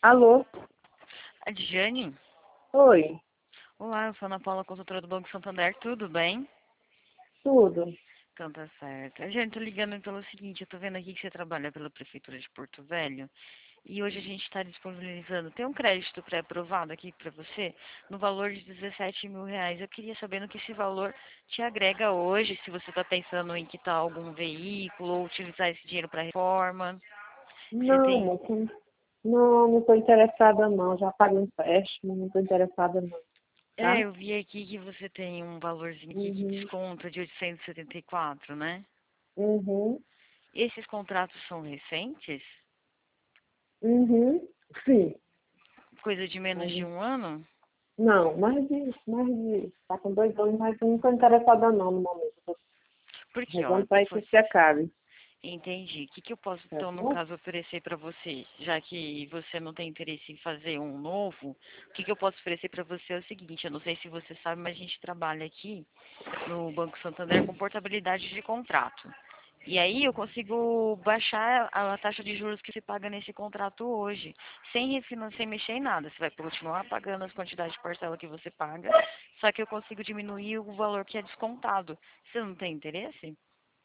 Alô? A Diane? Oi, Olá, eu sou a Ana Paula, consultora do Banco Santander, tudo bem? tudo? Então tá certo. A Diane, tô ligando pelo seguinte, eu tô vendo aqui que você trabalha pela Prefeitura de Porto Velho e hoje a gente está disponibilizando, tem um crédito pré-aprovado aqui para você no valor de 17 mil reais. Eu queria saber no que esse valor te agrega hoje, se você está pensando em quitar algum veículo ou utilizar esse dinheiro para reforma. Você Não, tem... moça, não estou interessada não. Já paguei um empréstimo, não estou interessada não, É, tá? eu vi aqui que você tem um valorzinho aqui de Uhum, desconto de 874, né? uhum, Esses contratos são recentes? uhum, sim. Coisa de menos de Mas, um ano? não, tá com 2 anos, mas não estou interessada não no momento. Estou Porque, ó, rezando para que se acabe, entendi. O que que eu posso, tá então, no bom? caso, oferecer para você? Já que você não tem interesse em fazer um novo, o que que eu posso oferecer para você é o seguinte, eu não sei se você sabe, mas a gente trabalha aqui no Banco Santander com portabilidade de contrato. E aí eu consigo baixar a taxa de juros que se paga nesse contrato hoje, sem refinanciar, sem mexer em nada. Você vai continuar pagando as quantidades de parcela que você paga, só que eu consigo diminuir o valor que é descontado. Você não tem interesse?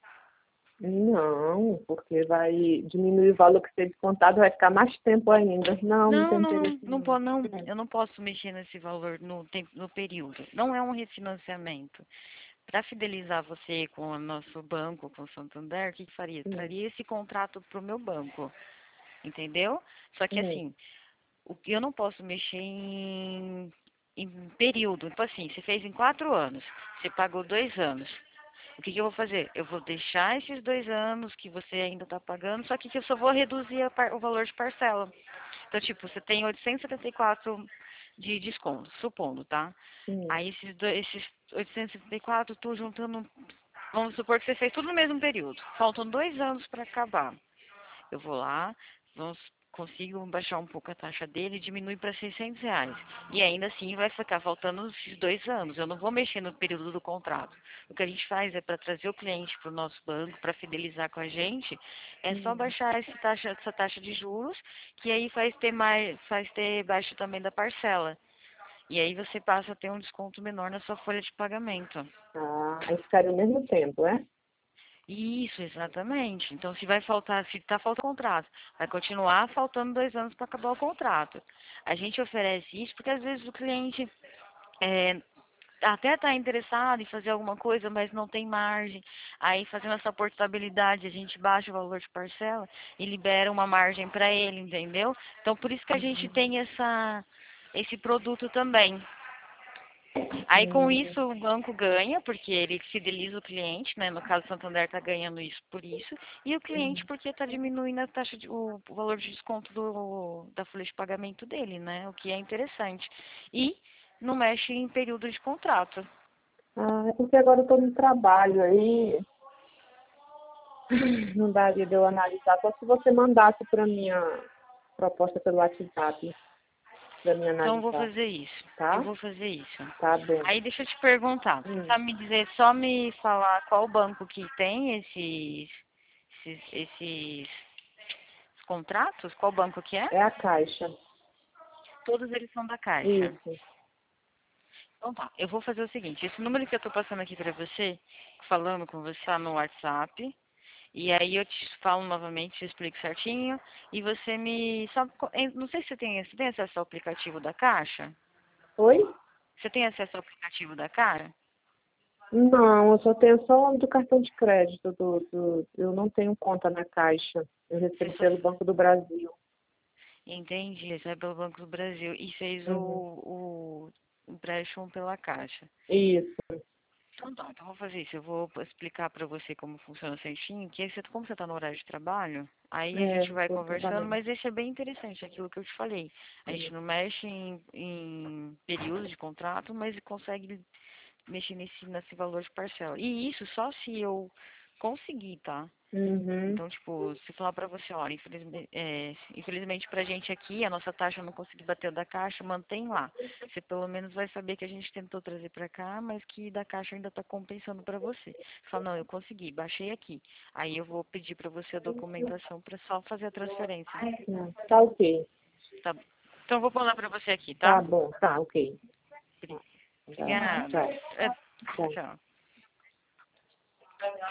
Não, porque vai diminuir o valor que ser descontado, vai ficar mais tempo ainda. Não Não, tem não, interesse não, não, não. não, eu não posso mexer nesse valor no tempo, no período. Não é um refinanciamento. Para fidelizar você com o nosso banco, com o Santander, o que que faria? Hum, Traria esse contrato para o meu banco, entendeu? Só que hum, assim, o que eu não posso mexer em período. Tipo assim, você fez em 4 anos, você pagou 2 anos. O que que eu vou fazer? Eu vou deixar esses 2 anos que você ainda está pagando, só que eu só vou reduzir o valor de parcela. Então, tipo, você tem 874 de desconto, supondo, tá? hum. Aí esses 874, tô juntando, vamos supor que você fez tudo no mesmo período. Faltam 2 anos para acabar. Eu vou lá, vamos, consigo baixar um pouco a taxa dele e diminuir para 600 reais. E ainda assim vai ficar faltando esses 2 anos. Eu não vou mexer no período do contrato. O que a gente faz é para trazer o cliente para o nosso banco, para fidelizar com a gente, é só Hum. baixar essa taxa de juros, que aí faz ter baixo também da parcela. E aí você passa a ter um desconto menor na sua folha de pagamento. Ah, aí ficaria ao mesmo tempo, é? Isso, exatamente. Então, se vai faltar, se está faltando contrato, vai continuar faltando 2 anos para acabar o contrato. A gente oferece isso porque às vezes o cliente é, até está interessado em fazer alguma coisa, mas não tem margem. Aí, fazendo essa portabilidade, a gente baixa o valor de parcela e libera uma margem para ele, entendeu? Então, por isso que a gente tem esse produto também. Aí com Hum, isso o banco ganha, porque ele fideliza o cliente, né? No caso o Santander está ganhando isso por isso, e o cliente hum. porque está diminuindo a taxa o valor de desconto da folha de pagamento dele, né? O que é interessante. E não mexe em período de contrato. Ah, é porque agora eu estou no trabalho aí, não daria de eu analisar, só se você mandasse para mim a proposta pelo WhatsApp, para mim Então eu vou analisar, fazer isso. Eu tá? vou fazer isso. Tá bem. Aí deixa eu te perguntar, você Hum. sabe me dizer, só me falar qual banco que tem esses contratos? Qual banco que é? É a caixa. Todos eles são da Caixa. Isso. Então tá, eu vou fazer o seguinte, esse número que eu tô passando aqui pra você, falando com você tá no WhatsApp, e aí eu te falo novamente, te explico certinho, e você me... Só, não sei se você tem acesso ao aplicativo da Caixa? Oi? Você tem acesso ao aplicativo da Caixa? Não, eu só tenho só do cartão de crédito. Eu não tenho conta na caixa. Eu Você recebo só... pelo Banco do Brasil. Entendi, você é pelo Banco do Brasil, e fez Uhum. o empréstimo pela Caixa. Isso. Então tá, então eu vou fazer isso. Eu vou explicar pra você como funciona certinho, que aí como você tá no horário de trabalho, aí a É, gente vai estou conversando, trabalhando. mas esse é bem interessante, aquilo que eu te falei. A gente Uhum. não mexe em período de contrato, mas consegue mexer nesse valor de parcela. E isso só se eu conseguir, tá? Uhum. Então, tipo, se falar pra você, olha, infelizmente pra gente aqui, a nossa taxa não conseguir bater o da Caixa, mantém lá. Você pelo menos vai saber que a gente tentou trazer pra cá, mas que da Caixa ainda tá compensando pra você. Fala, não, eu consegui, baixei aqui. Aí eu vou pedir pra você a documentação pra só fazer a transferência. Tá ok. Tá. Então, eu vou pular para você aqui, Tá tá? bom, tá, ok. Obrigada. Tchau. É, Tchau. tchau.